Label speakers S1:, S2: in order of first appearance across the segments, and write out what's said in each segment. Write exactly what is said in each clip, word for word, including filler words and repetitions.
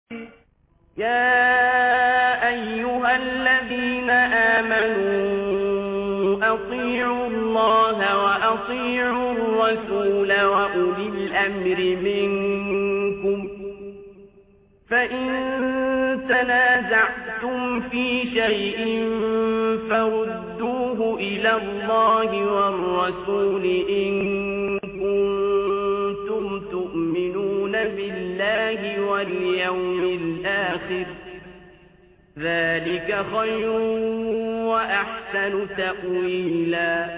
S1: يا أيها الذين آمنوا أطيعوا الله وأطيعوا الرسول وأولي الأمر منكم فإن تنازعتم في شيء فردوه إلى الله والرسول إن كنتم تؤمنون بالله واليوم الآخر ذلك خير وأحسن تأويلا.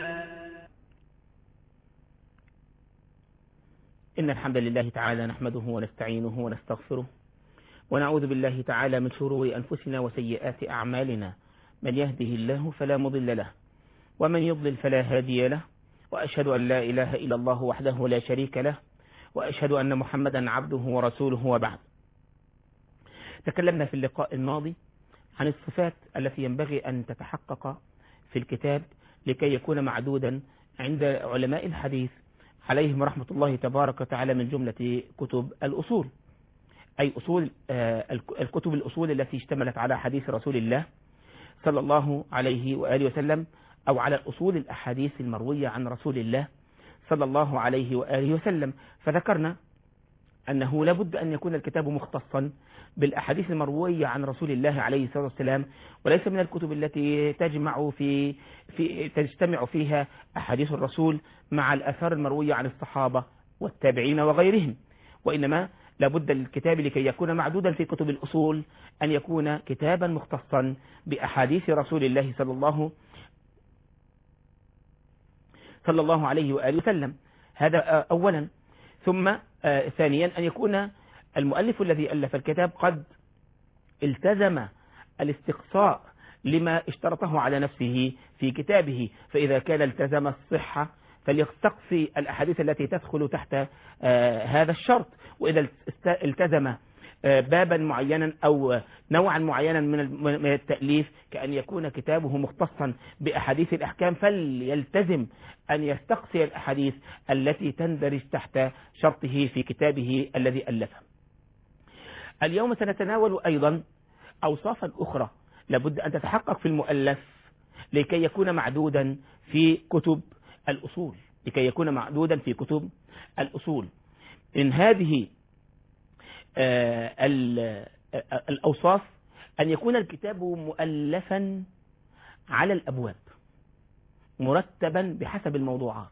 S2: إن الحمد لله تعالى نحمده ونستعينه ونستغفره ونعوذ بالله تعالى من شرور أنفسنا وسيئات أعمالنا، من يهده الله فلا مضل له ومن يضلل فلا هادي له، وأشهد أن لا إله إلا الله وحده لا شريك له، وأشهد أن محمدا عبده ورسوله. وبعد، تكلمنا في اللقاء الماضي عن الصفات التي ينبغي أن تتحقق في الكتاب لكي يكون معدودا عند علماء الحديث عليهم رحمة الله تبارك وتعالى من جملة كتب الأصول، أي أصول الكتب الأصول التي اشتملت على حديث رسول الله صلى الله عليه وآله وسلم، أو على الأصول الأحاديث المروية عن رسول الله صلى الله عليه وآله وسلم. فذكرنا أنه لابد أن يكون الكتاب مختصا بالأحاديث المروية عن رسول الله عليه الصلاة والسلام، وليس من الكتب التي تجمع في, في تجتمع فيها أحاديث الرسول مع الآثار المروية عن الصحابة والتابعين وغيرهم، وإنما لابد الكتاب لكي يكون معدودا في كتب الأصول أن يكون كتابا مختصا بأحاديث رسول الله صلى الله صلى الله عليه وآله وسلم. هذا أولا. ثم ثانيا أن يكون المؤلف الذي ألف الكتاب قد التزم الاستقصاء لما اشترطه على نفسه في كتابه، فإذا كان التزم الصحة فليستقصي الأحاديث التي تدخل تحت هذا الشرط، وإذا التزم بابا معينا أو نوعا معينا من التأليف كأن يكون كتابه مختصا بأحاديث الأحكام فليلتزم أن يستقصي الأحاديث التي تندرج تحت شرطه في كتابه الذي ألفه. اليوم سنتناول أيضا أوصافا أخرى لابد أن تتحقق في المؤلف لكي يكون معدودا في كتب الأصول لكي يكون معدودا في كتب الأصول. إن هذه الأوصاف أن يكون الكتاب مؤلفا على الأبواب مرتبا بحسب الموضوعات.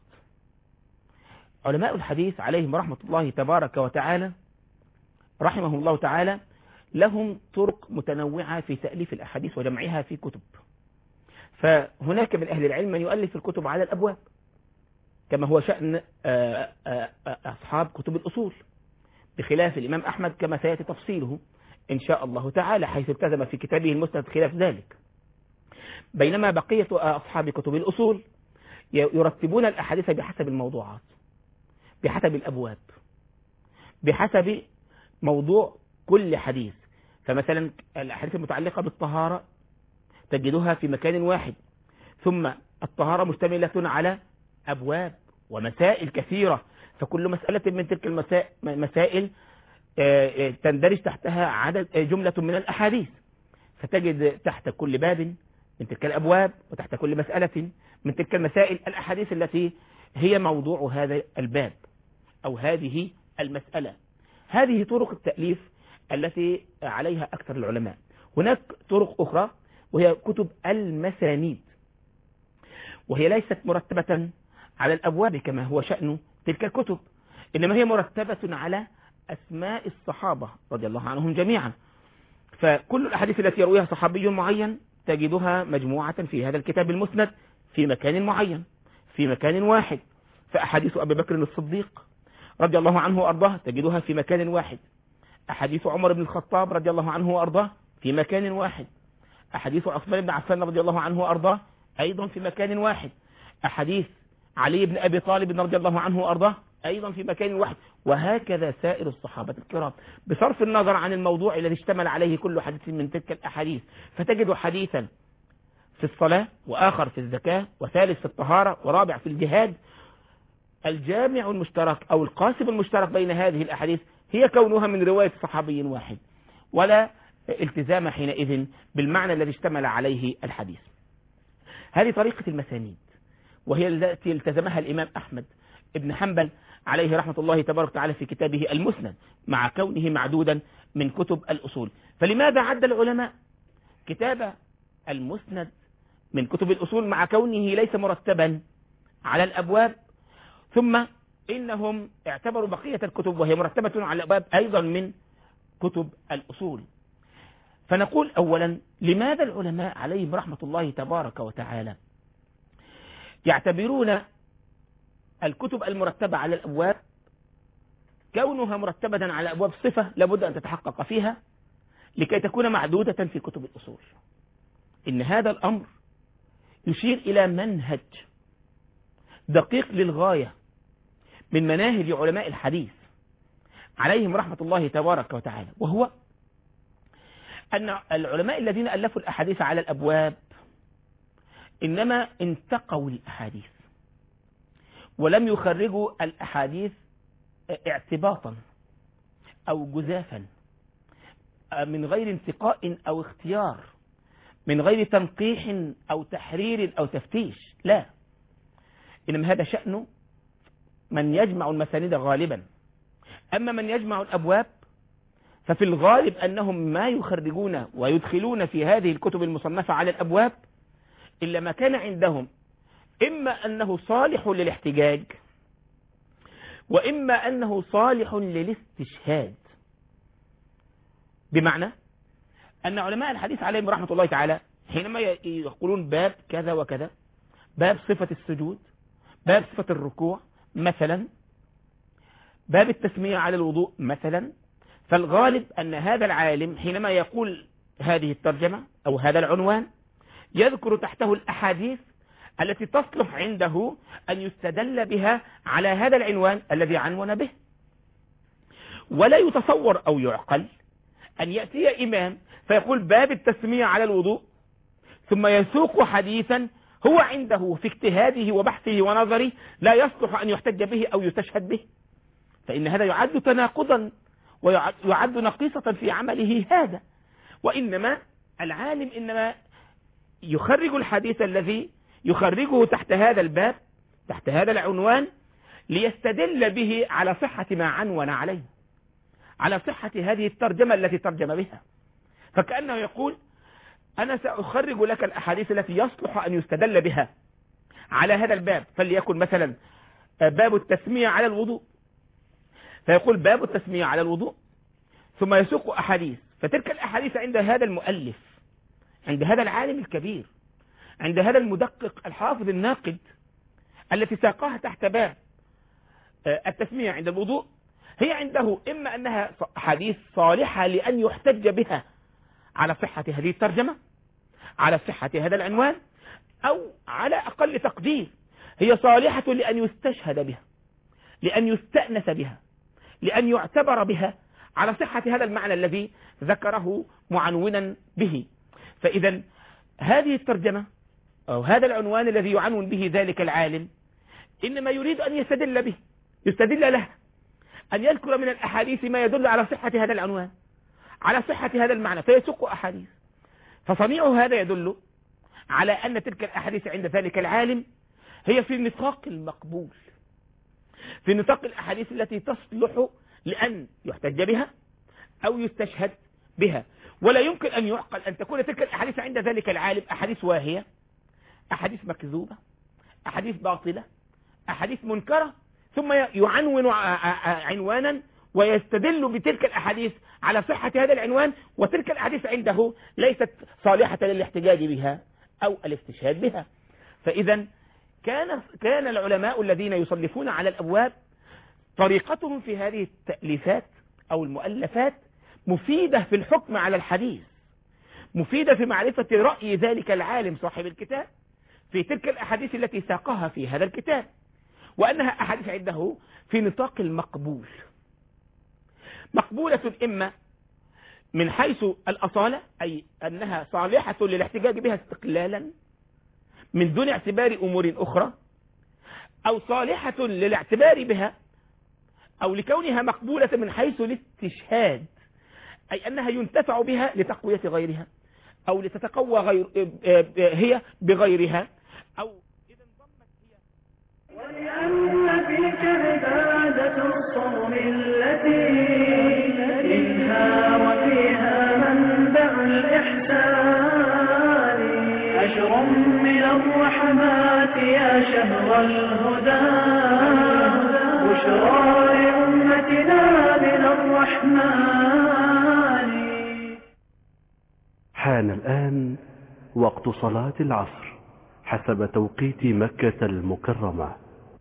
S2: علماء الحديث عليهم رحمة الله تبارك وتعالى رحمه الله تعالى لهم طرق متنوعة في تأليف الأحاديث وجمعها في كتب، فهناك من أهل العلم من يؤلف الكتب على الأبواب كما هو شأن أصحاب كتب الأصول، بخلاف الإمام أحمد كما سيأتي تفصيله إن شاء الله تعالى، حيث التزم في كتابه المسند خلاف ذلك. بينما بقية أصحاب كتب الأصول يرتبون الأحاديث بحسب الموضوعات، بحسب الأبواب، بحسب موضوع كل حديث. فمثلا الأحاديث المتعلقة بالطهارة تجدها في مكان واحد، ثم الطهارة مشتملة على أبواب ومسائل كثيرة، فكل مسألة من تلك المسائل تندرج تحتها عدد جملة من الأحاديث، فتجد تحت كل باب من تلك الأبواب وتحت كل مسألة من تلك المسائل الأحاديث التي هي موضوع هذا الباب أو هذه المسألة. هذه طرق التأليف التي عليها أكثر العلماء. هناك طرق أخرى وهي كتب المسانيد، وهي ليست مرتبة على الأبواب كما هو شأن تلك الكتب، إنما هي مرتبة على أسماء الصحابة رضي الله عنهم جميعا. فكل الأحاديث التي يرويها صحابي معين تجدها مجموعة في هذا الكتاب المسند في مكان معين، في مكان واحد. فأحاديث أبي بكر الصديق رضي الله عنه وأرضاه تجدها في مكان واحد، أحاديث عمر بن الخطاب رضي الله عنه وأرضاه في مكان واحد، أحاديث عثمان بن عفان رضي الله عنه وأرضاه أيضا في مكان واحد، أحاديث علي بن أبي طالب رضي الله عنه وأرضاه أيضا في مكان واحد، وهكذا سائر الصحابة الكرام، بصرف النظر عن الموضوع الذي اشتمل عليه كل حديث من تلك الأحاديث. فتجد حديثا في الصلاة، وآخر في الزكاة، وثالث في الطهارة، ورابع في الجهاد. الجامع المشترك أو القاسم المشترك بين هذه الأحاديث هي كونها من رواية صحابي واحد، ولا التزام حينئذ بالمعنى الذي اشتمل عليه الحديث. هذه طريقة المسانيد، وهي التي التزمها الإمام أحمد ابن حنبل عليه رحمة الله تبارك وتعالى في كتابه المسند، مع كونه معدودا من كتب الأصول. فلماذا عد العلماء كتاب المسند من كتب الأصول مع كونه ليس مرتبا على الأبواب، ثم إنهم اعتبروا بقية الكتب وهي مرتبة على الأبواب أيضا من كتب الأصول؟ فنقول أولا، لماذا العلماء عليهم رحمة الله تبارك وتعالى يعتبرون الكتب المرتبة على الأبواب كونها مرتبة على الأبواب صفة لابد أن تتحقق فيها لكي تكون معدودة في كتب الأصول؟ إن هذا الأمر يشير إلى منهج دقيق للغاية من مناهج علماء الحديث عليهم رحمة الله تبارك وتعالى، وهو أن العلماء الذين ألفوا الأحاديث على الأبواب إنما انتقوا الأحاديث ولم يخرجوا الأحاديث اعتباطا أو جزافا من غير انتقاء أو اختيار، من غير تنقيح أو تحرير أو تفتيش، لا، إنما هذا شأنه من يجمع المسانيد غالبا. أما من يجمع الأبواب ففي الغالب أنهم ما يخرجون ويدخلون في هذه الكتب المصنفة على الأبواب إلا ما كان عندهم إما أنه صالح للاحتجاج وإما أنه صالح للاستشهاد. بمعنى أن علماء الحديث عليهم رحمة الله تعالى حينما يقولون باب كذا وكذا، باب صفة السجود، باب صفة الركوع مثلا، باب التسمية على الوضوء مثلا، فالغالب أن هذا العالم حينما يقول هذه الترجمة أو هذا العنوان يذكر تحته الأحاديث التي تصلح عنده أن يستدل بها على هذا العنوان الذي عنون به. ولا يتصور أو يعقل أن يأتي إمام فيقول باب التسمية على الوضوء ثم يسوق حديثا هو عنده في اجتهاده وبحثه ونظره لا يصلح أن يحتج به أو يستشهد به، فإن هذا يعد تناقضا ويعد نقيصة في عمله هذا. وإنما العالم إنما يخرج الحديث الذي يخرجه تحت هذا الباب تحت هذا العنوان ليستدل به على صحة ما عنون عليه، على صحة هذه الترجمة التي ترجم بها. فكأنه يقول أنا سأخرج لك الأحاديث التي يصلح أن يستدل بها على هذا الباب، فليكن مثلا باب التسمية على الوضوء، فيقول باب التسمية على الوضوء ثم يسوق أحاديث، فتلك الأحاديث عند هذا المؤلف، عند هذا العالم الكبير، عند هذا المدقق الحافظ الناقد التي ساقها تحت باب التسمية عند الوضوء، هي عنده إما أنها حديث صالحة لأن يحتج بها على صحة هذه الترجمة، على صحة هذا العنوان، أو على أقل تقدير هي صالحة لأن يستشهد بها، لأن يستأنس بها، لأن يعتبر بها على صحة هذا المعنى الذي ذكره معنونا به. فإذا هذه الترجمة أو هذا العنوان الذي يعنون به ذلك العالم إنما يريد أن يستدل به، يستدل له، أن يذكر من الأحاديث ما يدل على صحة هذا العنوان، على صحة هذا المعنى، فيسوق أحاديث. فصنيع هذا يدل على أن تلك الأحاديث عند ذلك العالم هي في نطاق المقبول، في نطاق الأحاديث التي تصلح لأن يحتج بها أو يستشهد بها. ولا يمكن أن يعقل أن تكون تلك الأحاديث عند ذلك العالم أحاديث واهية، أحاديث مكذوبة، أحاديث باطلة، أحاديث منكرة، ثم يعنون عنوانا ويستدل بتلك الأحاديث على صحة هذا العنوان، وتلك الأحاديث عنده ليست صالحة للاحتجاج بها أو الاستشهاد بها. فإذا كان كان العلماء الذين يصنفون على الأبواب طريقتهم في هذه التأليفات أو المؤلفات مفيدة في الحكم على الحديث، مفيدة في معرفة رأي ذلك العالم صاحب الكتاب في تلك الأحاديث التي ساقها في هذا الكتاب، وأنها أحاديث عنده في نطاق المقبول، مقبولة إما من حيث الأصالة أي أنها صالحة للاحتجاج بها استقلالا من دون اعتبار أمور أخرى، أو صالحة للاعتبار بها أو لكونها مقبولة من حيث الاستشهاد أي أنها ينتفع بها لتقوية غيرها، أو لتتقوى غير هي بغيرها، أو إذا انضمت هي.
S3: ولأن فيك عبادة الصوم التي منها وفيها منبع الإحسان، أشر من الرحمات يا شهر الهدى، بشرى لأمتنا من الرحمن.
S4: حان الآن وقت صلاة العصر حسب توقيت مكة المكرمة.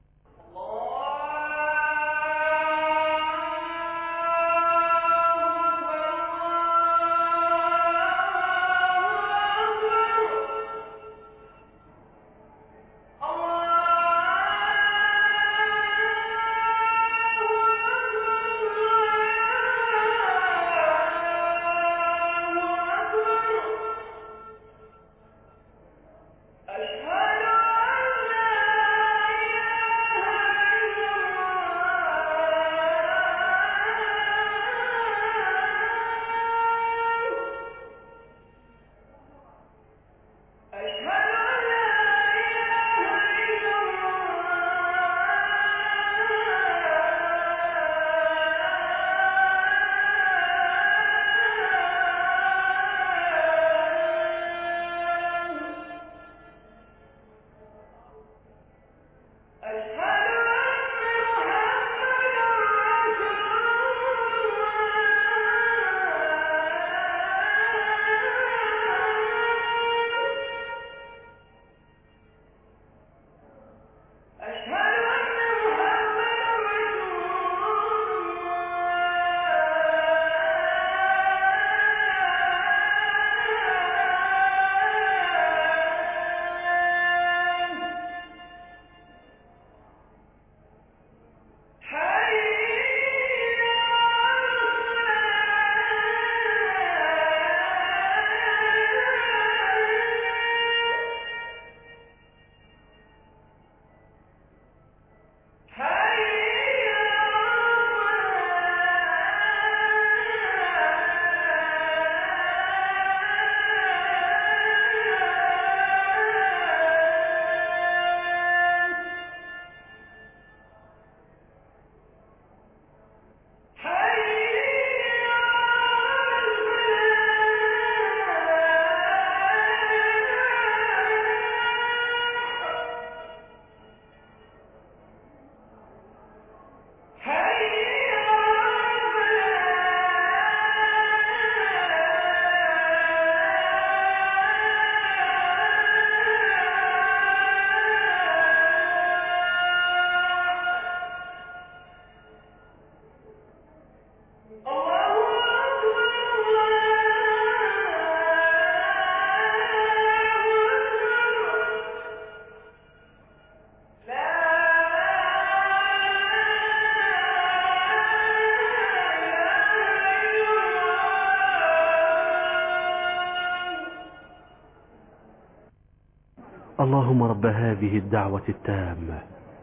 S4: اللهم رب هذه الدعوة التامة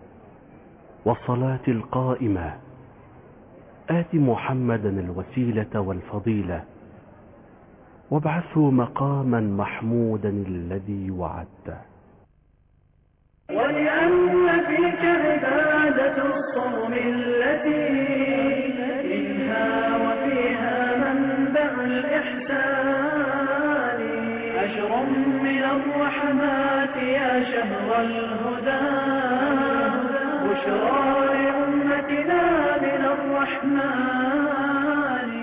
S4: والصلاة القائمة آت محمدا الوسيلة والفضيلة وابعثه مقاما محمودا الذي وعدته.
S3: ولأن فيك عبادة الصوم التي منها وفيها منبع الإحسان، أشر من الرحمات يا شهر الهدى، بشرى لأمتنا من الرحمن.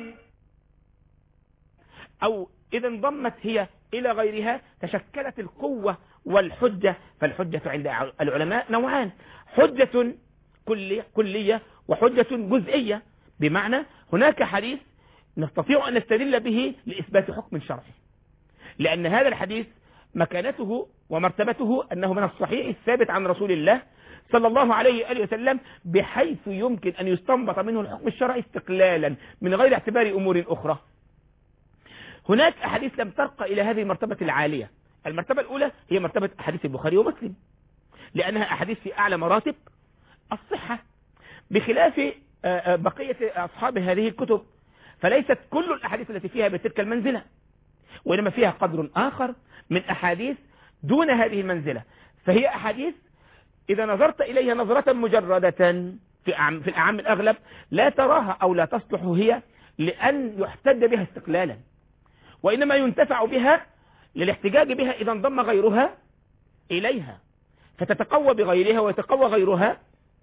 S2: أو إذا انضمت هي إلى غيرها تشكلت القوة والحجة. فالحجة عند العلماء نوعان: حجة كلية وحجة جزئية. بمعنى هناك حديث نستطيع أن نستدل به لإثبات حكم شرعي، لأن هذا الحديث مكانته ومرتبته أنه من الصحيح الثابت عن رسول الله صلى الله عليه وآله وسلم، بحيث يمكن أن يستنبط منه الحكم الشرعي استقلالا من غير اعتبار أمور أخرى. هناك أحاديث لم ترقى إلى هذه المرتبة العالية. المرتبة الأولى هي مرتبة أحاديث البخاري ومسلم، لأنها أحاديث في أعلى مراتب الصحة، بخلاف بقية أصحاب هذه الكتب، فليست كل الأحاديث التي فيها بتلك المنزلة، وإنما فيها قدر آخر من أحاديث دون هذه المنزلة. فهي أحاديث إذا نظرت إليها نظرة مجردة في أعم في الأعم الأغلب لا تراها أو لا تصلح هي لأن يحتج بها استقلالا، وإنما ينتفع بها للاحتجاج بها إذا انضم غيرها إليها، فتتقوى بغيرها ويتقوى غيرها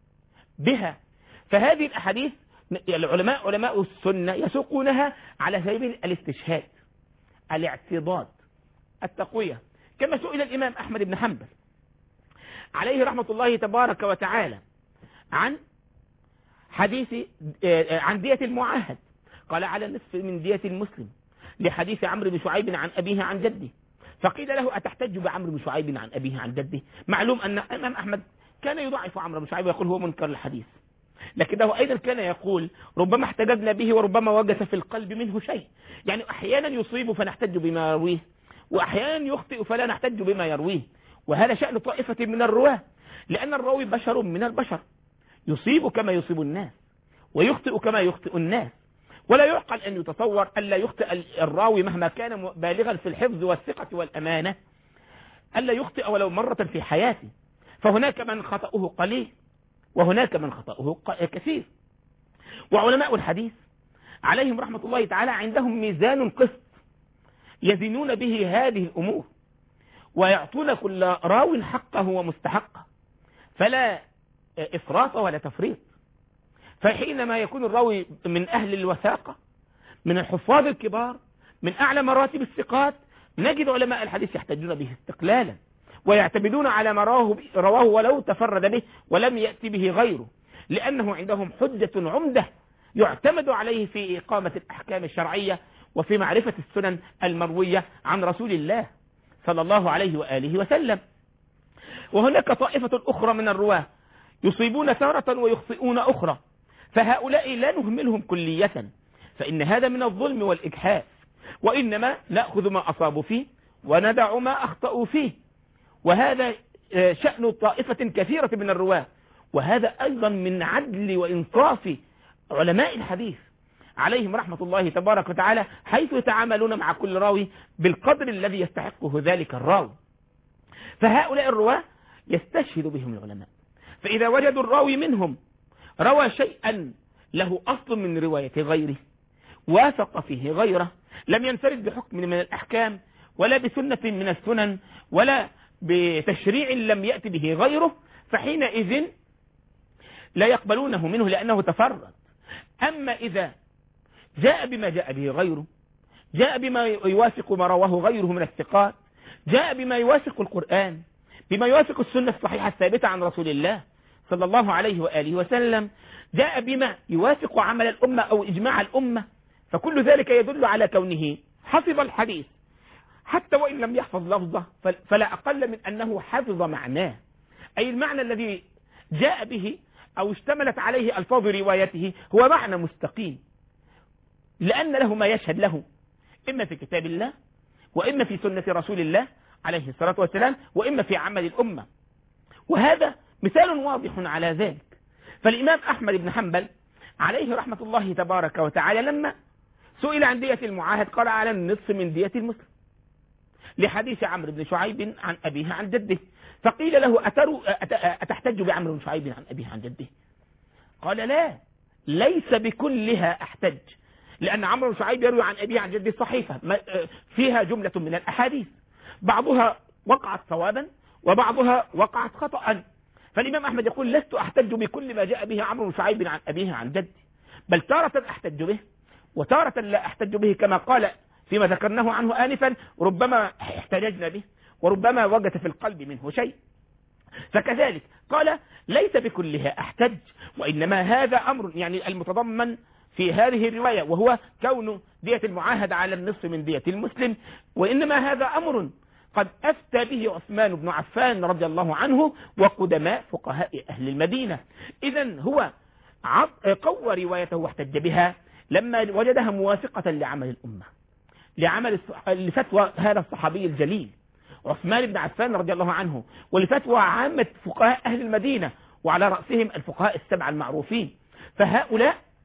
S2: بها. فهذه الأحاديث العلماء علماء السنة يسوقونها على سبيل الاستشهاد، الاعتضاد، التقوية، كما سئل الإمام أحمد بن حنبل عليه رحمة الله تبارك وتعالى عن حديث عن دية المعاهد، قال على النصف من دية المسلم، لحديث عمرو بن شعيب عن أبيه عن جده، فقيل له أتحتج بعمرو بن شعيب عن أبيه عن جده؟ معلوم أن الإمام أحمد كان يضعف عمرو بن شعيب ويقول هو منكر الحديث، لكنه أيضا كان يقول ربما احتججنا به وربما وجس في القلب منه شيء، يعني أحيانا يصيب فنحتج بما يرويه، وأحيانا يخطئ فلا نحتج بما يرويه، وهذا شأن طائفة من الرواة، لأن الراوي بشر من البشر، يصيب كما يصيب الناس ويخطئ كما يخطئ الناس، ولا يعقل أن يتصور ألا يخطئ الراوي مهما كان بالغا في الحفظ والثقة والأمانة، ألا يخطئ ولو مرة في حياته، فهناك من خطأه قليل وهناك من خطأه كثير. وعلماء الحديث عليهم رحمة الله تعالى عندهم ميزان قسط يزنون به هذه الأمور، ويعطون كل راو حقه ومستحقه، فلا إفراط ولا تفريط. فحينما يكون الراوي من أهل الوثاقة، من الحفاظ الكبار، من أعلى مراتب الثقات، نجد علماء الحديث يحتجون به استقلالا، ويعتمدون على ما رواه ولو تفرد به ولم يأتي به غيره، لأنه عندهم حجة عمدة يعتمد عليه في إقامة الأحكام الشرعية وفي معرفة السنن المروية عن رسول الله صلى الله عليه وآله وسلم. وهناك طائفة أخرى من الرواة يصيبون تارة ويخطئون أخرى، فهؤلاء لا نهملهم كلية، فإن هذا من الظلم والإجحاف، وإنما نأخذ ما أصابوا فيه وندع ما أخطأوا فيه، وهذا شأن طائفة كثيرة من الرواة. وهذا أيضا من عدل وإنصاف علماء الحديث عليهم رحمة الله تبارك وتعالى، حيث يتعاملون مع كل راوي بالقدر الذي يستحقه ذلك الراوي. فهؤلاء الرواة يستشهد بهم العلماء، فإذا وجدوا الراوي منهم روى شيئا له أصل من رواية غيره، وافق فيه غيره، لم ينفرد بحكم من الأحكام ولا بسنة من السنن ولا بتشريع لم يأتي به غيره، فحينئذ لا يقبلونه منه لأنه تفرد. أما إذا جاء بما جاء به غيره، جاء بما يوافق ما رواه غيره من الثقات، جاء بما يوافق القرآن، بما يوافق السنة الصحيحة الثابتة عن رسول الله صلى الله عليه وآله وسلم، جاء بما يوافق عمل الأمة أو إجماع الأمة، فكل ذلك يدل على كونه حفظ الحديث، حتى وإن لم يحفظ لفظه فلا أقل من أنه حفظ معناه، أي المعنى الذي جاء به أو اشتملت عليه ألفاظ روايته هو معنى مستقيم، لأن له ما يشهد له إما في كتاب الله وإما في سنة رسول الله عليه الصلاة والسلام وإما في عمل الأمة. وهذا مثال واضح على ذلك. فالإمام أحمد بن حنبل عليه رحمة الله تبارك وتعالى لما سئل عن دية المعاهد قال على النصف من دية المسلم، لحديث عمرو بن شعيب عن أبيه عن جده، فقيل له أتحتج بعمرو بن شعيب عن أبيه عن جده؟ قال لا، ليس بكلها أحتج، لأن عمرو بن شعيب يروي عن أبيه عن جده صحيفة فيها جملة من الأحاديث، بعضها وقعت صوابا وبعضها وقعت خطأ. فالإمام أحمد يقول لست أحتج بكل ما جاء به عمرو بن شعيب عن أبيه عن جده، بل تارة أحتج به وتارة لا أحتج به، كما قال فيما ذكرناه عنه آنفا ربما احتججنا به وربما وجد في القلب منه شيء. فكذلك قال ليس بكلها أحتج، وإنما هذا أمر يعني المتضمن في هذه الرواية وهو كون دية المعاهد على النصف من دية المسلم، وإنما هذا أمر قد أفتى به عثمان بن عفان رضي الله عنه وقدماء فقهاء أهل المدينة. إذن هو قوى روايته واحتج بها لما وجدها موافقة لعمل الأمة، لعمل لفتوى هذا الصحابي الجليل عثمان بن عفان رضي الله عنه، ولفتوى عامة فقهاء أهل المدينة وعلى رأسهم الفقهاء السبعة المعروفين. فهؤلاء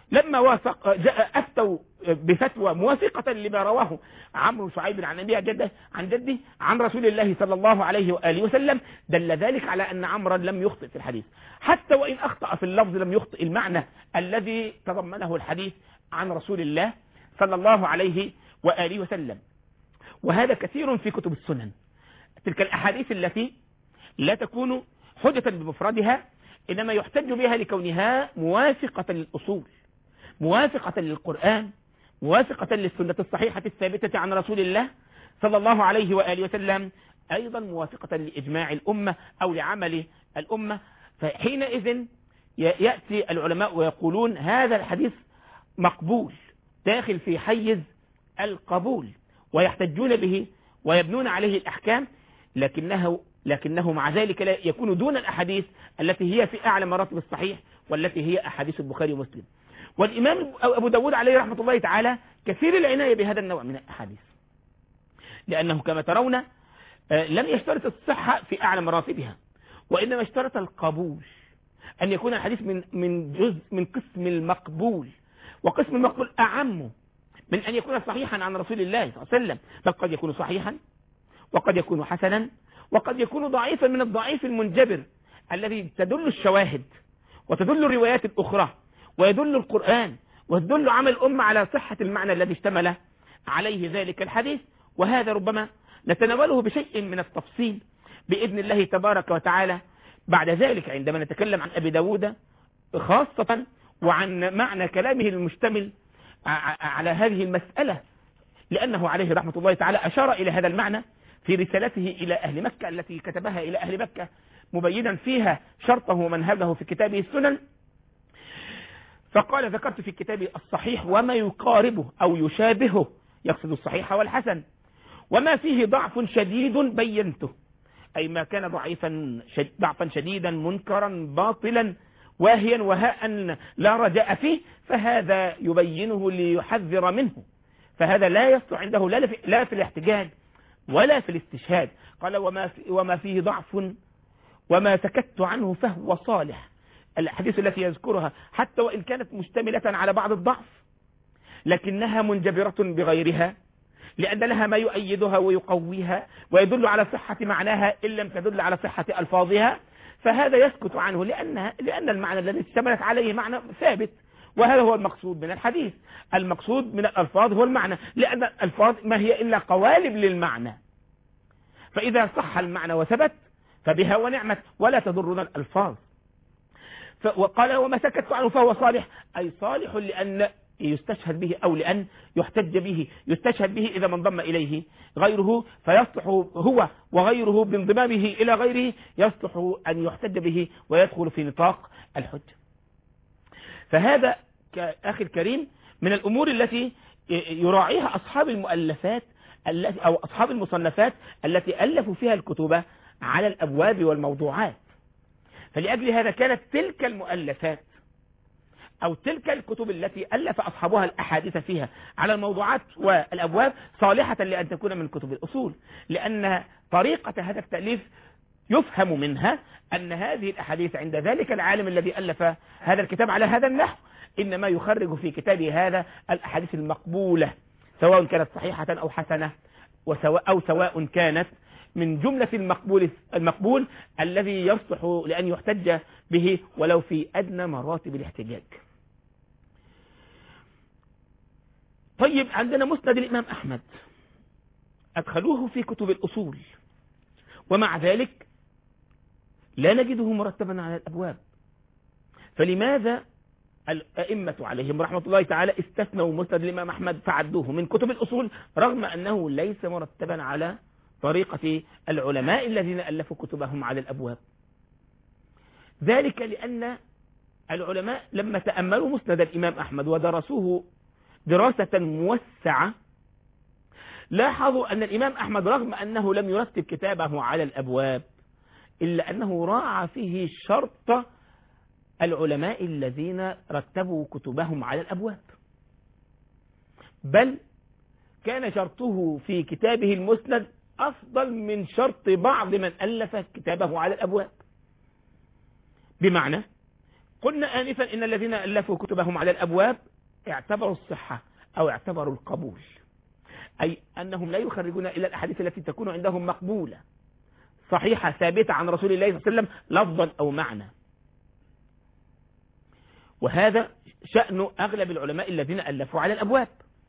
S2: لما وافق جاء أفتوا بفتوى موافقة لما رواه عمرو شعيب عن أبيه جده عن جده عن رسول الله صلى الله عليه وآله وسلم، دل ذلك على أن عمرا لم يخطئ في الحديث، حتى وإن أخطأ في اللفظ لم يخطئ المعنى الذي تضمنه الحديث عن رسول الله صلى الله عليه وآله وسلم. وهذا كثير في كتب السنن، تلك الأحاديث التي لا تكون حجة بمفردها، إنما يحتج بها لكونها موافقة للأصول، موافقة للقرآن، موافقة للسنة الصحيحة الثابتة عن رسول الله صلى الله عليه وآله وسلم، أيضا موافقة لإجماع الأمة أو لعمل الأمة. فحينئذ يأتي العلماء ويقولون هذا الحديث مقبول داخل في حيز القبول، ويحتجون به ويبنون عليه الأحكام، لكنه لكنه مع ذلك لا يكون دون الأحاديث التي هي في أعلى مراتب الصحيح، والتي هي أحاديث البخاري ومسلم. والإمام أبو داود عليه رحمة الله تعالى كثير العناية بهذا النوع من الأحاديث، لأنه كما ترون لم يشترط الصحة في أعلى مراتبها، وإنما اشترط القبول، أن يكون الحديث من من جزء من قسم المقبول، وقسم المقبول أعم من أن يكون صحيحا عن رسول الله صلى الله عليه وسلم، بل قد يكون صحيحا وقد يكون حسنا وقد يكون ضعيفا من الضعيف المنجبر الذي تدل الشواهد وتدل الروايات الأخرى ويدل القرآن ويدل عمل الأمة على صحة المعنى الذي اشتمل عليه ذلك الحديث. وهذا ربما نتناوله بشيء من التفصيل بإذن الله تبارك وتعالى بعد ذلك عندما نتكلم عن أبي داود خاصة، وعن معنى كلامه المشتمل على هذه المسألة، لأنه عليه رحمة الله تعالى أشار إلى هذا المعنى في رسالته إلى أهل مكة التي كتبها إلى أهل مكة، مبينا فيها شرطه ومنهجه في كتابه السنن. فقال: ذكرت في كتابي الصحيح وما يقاربه أو يشابهه، يقصد الصحيح والحسن، وما فيه ضعف شديد بينته، أي ما كان ضعيفا شد ضعفا شديدا منكرا باطلا واهيا وهاء لا رجاء فيه، فهذا يبينه ليحذر منه، فهذا لا يصلح عنده لا في, لا في الاحتجاج ولا في الاستشهاد. قال: وما, في وما فيه ضعف وما سكت عنه فهو صالح. الحديث التي يذكرها حتى وإن كانت مشتملة على بعض الضعف لكنها منجبرة بغيرها، لأن لها ما يؤيدها ويقويها ويدل على صحة معناها إن لم تدل على صحة ألفاظها، فهذا يسكت عنه لأن, لأن المعنى الذي اشتملت عليه معنى ثابت، وهذا هو المقصود من الحديث. المقصود من الألفاظ هو المعنى، لأن الألفاظ ما هي إلا قوالب للمعنى، فإذا صح المعنى وثبت فبها ونعمت ولا تضرنا الألفاظ. وقال: وما سكت عنه فهو صالح، أي صالح لأن يستشهد به أو لأن يحتج به، يستشهد به إذا ما انضم إليه غيره، فيصلح هو وغيره بانضمامه إلى غيره يصلح أن يحتج به ويدخل في نطاق الحجة. فهذا أخي الكريم من الأمور التي يراعيها أصحاب المؤلفات التي أو أصحاب المصنفات التي ألفوا فيها الكتب على الأبواب والموضوعات. فلأجل هذا كانت تلك المؤلفات أو تلك الكتب التي ألف أصحابها الأحاديث فيها على الموضوعات والأبواب صالحة لأن تكون من كتب الأصول، لأن طريقة هذا التأليف يفهم منها أن هذه الأحاديث عند ذلك العالم الذي ألف هذا الكتاب على هذا النحو إنما يخرج في كتابه هذا الأحاديث المقبولة، سواء كانت صحيحة أو حسنة، وسواء أو سواء كانت من جملة المقبول المقبول الذي يصلح لأن يحتج به ولو في أدنى مراتب الاحتجاج. طيب، عندنا مسند الإمام أحمد أدخلوه في كتب الأصول، ومع ذلك لا نجده مرتبا على الأبواب، فلماذا الأئمة عليهم رحمة الله تعالى استثنوا مسند الإمام أحمد فعدوه من كتب الأصول رغم أنه ليس مرتبا على طريقة العلماء الذين ألفوا كتبهم على الأبواب؟ ذلك لأن العلماء لما تأملوا مسند الإمام أحمد ودرسوه دراسة موسعة لاحظوا أن الإمام أحمد رغم أنه لم يرتب كتابه على الأبواب إلا أنه راعى فيه شرط العلماء الذين رتبوا كتبهم على الأبواب، بل كان شرطه في كتابه المسند أفضل من شرط بعض من ألف كتابه على الأبواب. بمعنى قلنا آنفا إن الذين ألفوا كتبهم على الأبواب اعتبروا الصحة أو اعتبروا القبول، أي أنهم لا يخرجون إلى الأحاديث التي تكون عندهم مقبولة صحيحة ثابتة عن رسول الله صلى الله عليه وسلم لفظا أو معنى. وهذا شأن أغلب العلماء الذين ألفوا على الأبواب.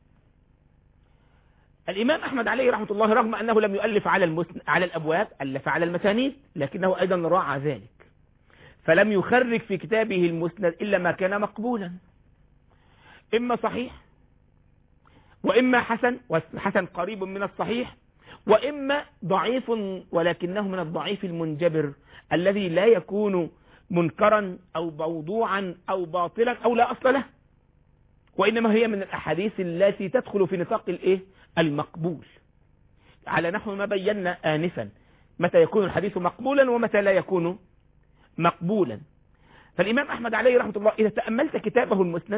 S2: الإمام أحمد عليه رحمة الله رغم أنه لم يؤلف على المسن... على الأبواب، ألف على المسانيد، لكنه أيضا راعى ذلك، فلم يخرج في كتابه المسند إلا ما كان مقبولا، إما صحيح وإما حسن، والحسن قريب من الصحيح، وإما ضعيف ولكنه من الضعيف المنجبر الذي لا يكون منكرا أو موضوعا أو باطلا أو لا أصل له، وإنما هي من الأحاديث التي تدخل في نطاق الإيه؟ المقبول، على نحو ما بينا آنفا متى يكون الحديث مقبولا ومتى لا يكون مقبولا. فالإمام أحمد عليه رحمة الله إذا تأملت كتابه المسند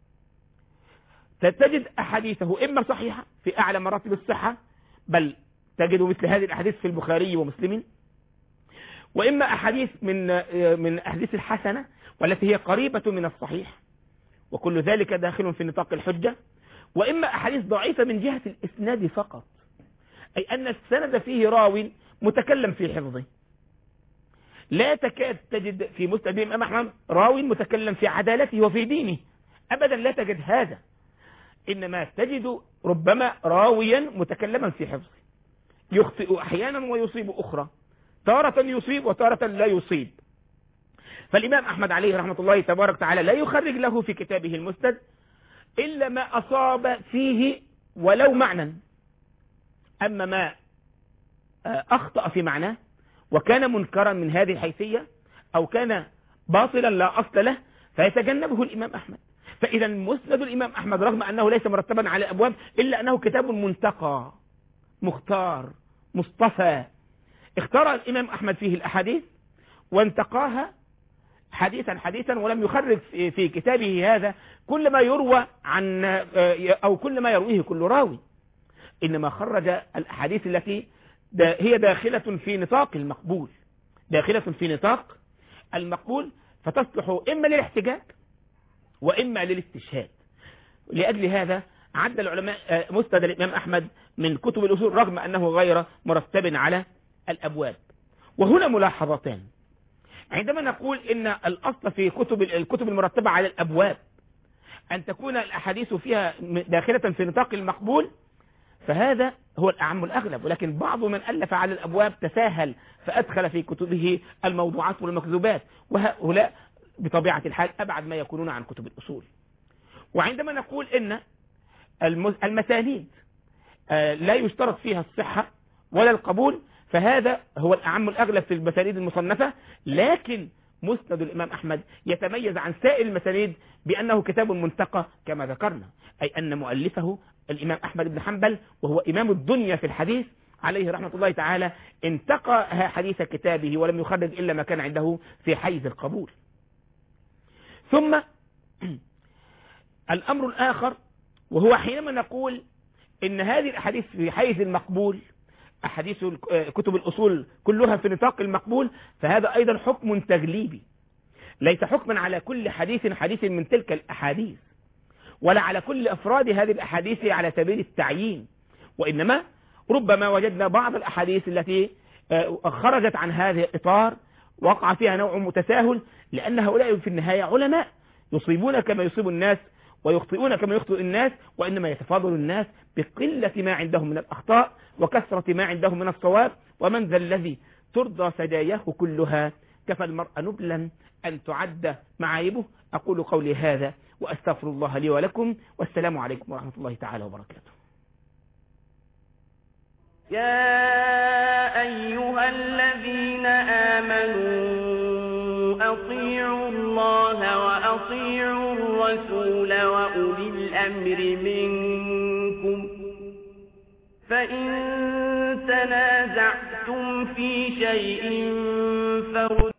S2: تجد أحاديثه إما صحيحة في أعلى مراتب الصحة، بل تجد مثل هذه الأحاديث في البخاري ومسلم، وإما أحاديث من من أحاديث الحسنة والتي هي قريبة من الصحيح، وكل ذلك داخل في نطاق الحجة، وإما أحاديث ضعيفة من جهة الإسناد فقط، أي أن السند فيه راوي متكلم في حفظه. لا تكاد تجد في مسند الإمام أحمد راوي متكلم في عدالته وفي دينه، أبدا لا تجد هذا، إنما تجد ربما راويا متكلما في حفظه يخطئ أحيانا ويصيب أخرى، تارة يصيب وتارة لا يصيب. فالإمام أحمد عليه رحمة الله تبارك وتعالى لا يخرج له في كتابه المسند إلا ما أصاب فيه ولو معنى، أما ما أخطأ في معناه وكان منكرا من هذه الحيثية أو كان باطلا لا أصل له فيتجنبه الإمام أحمد. فإذا مسند الإمام أحمد رغم أنه ليس مرتبا على أبواب إلا أنه كتاب منتقى مختار مصطفى، اختار الإمام أحمد فيه الأحاديث وانتقاها حديثا حديثا، ولم يخرج في كتابه هذا كل ما يروى عن أو كل ما يرويه كل راوي، إنما خرج الأحاديث التي هي داخلة في نطاق المقبول، داخلة في نطاق المقبول، فتصلح إما للاحتجاج وإما للاستشهاد. لأجل هذا عد العلماء مسند الإمام أحمد من كتب الأصول رغم أنه غير مرتب على الأبواب. وهنا ملاحظتان، عندما نقول إن الأصل في كتب الكتب المرتبة على الأبواب أن تكون الأحاديث فيها داخلة في نطاق المقبول، فهذا هو الأعم الأغلب، ولكن بعض من ألف على الأبواب تساهل فأدخل في كتبه الموضوعات والمكذوبات، وهؤلاء بطبيعة الحال أبعد ما يكونون عن كتب الأصول. وعندما نقول إن المسانيد لا يشترط فيها الصحة ولا القبول، فهذا هو الأعم الأغلب في المسانيد المصنفة، لكن مسند الإمام أحمد يتميز عن سائر المسانيد بأنه كتاب منتقى كما ذكرنا، أي أن مؤلفه الإمام أحمد بن حنبل وهو إمام الدنيا في الحديث عليه رحمة الله تعالى انتقى حديث كتابه ولم يخرج إلا ما كان عنده في حيز القبول. ثم الأمر الآخر وهو حينما نقول إن هذه الأحاديث في حيز المقبول، أحاديث كتب الأصول كلها في نطاق المقبول، فهذا أيضا حكم تغليبي، ليس حكما على كل حديث حديث من تلك الأحاديث ولا على كل أفراد هذه الأحاديث على سبيل التعيين، وإنما ربما وجدنا بعض الأحاديث التي خرجت عن هذا الإطار وقع فيها نوع متساهل، لأن هؤلاء في النهاية علماء يصيبون كما يصيب الناس ويخطئون كما يخطئ الناس، وإنما يتفاضل الناس بقلة ما عندهم من الأخطاء وكثرة ما عندهم من الصواب. ومن ذا الذي ترضى سجاياه كلها، كفى المرء نبلا أن تعد معايبه. أقول قولي هذا وأستغفر الله لي ولكم، والسلام عليكم ورحمة الله تعالى وبركاته.
S1: يا أيها الذين آمنوا أطيعوا الله وأطيعوا الرسول وأولي الأمر منكم، فإن تنازعتم في شيء فرد